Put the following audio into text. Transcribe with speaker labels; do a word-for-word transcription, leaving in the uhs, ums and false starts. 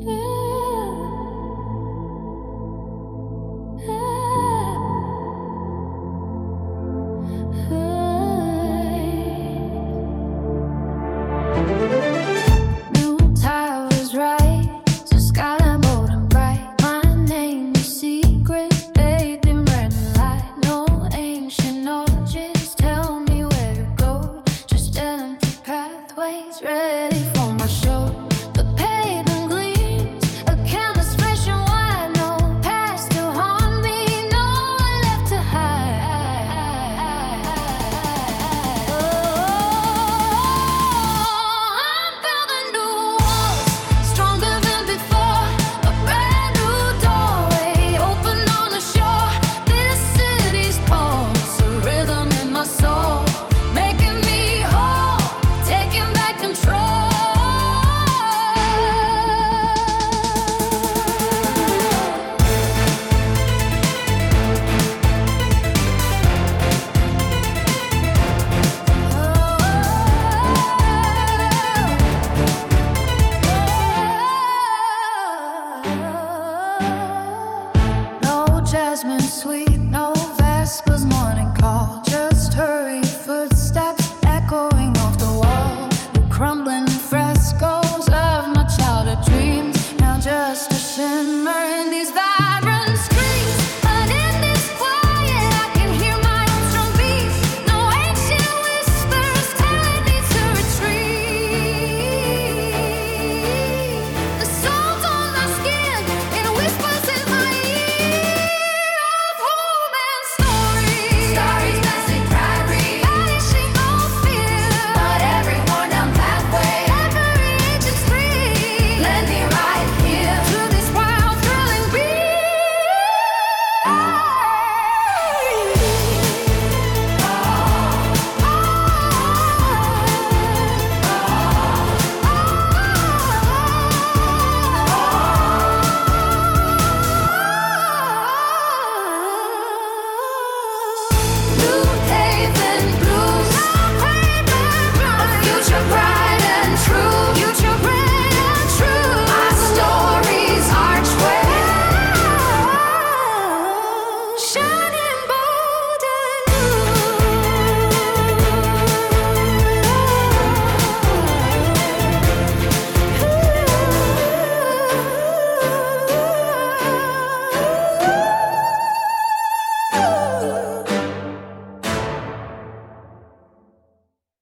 Speaker 1: New towers rise, the skyline bold and bright. My name is secret, bathed in red and light. No ancient origins tell me where to go, just empty pathways ready for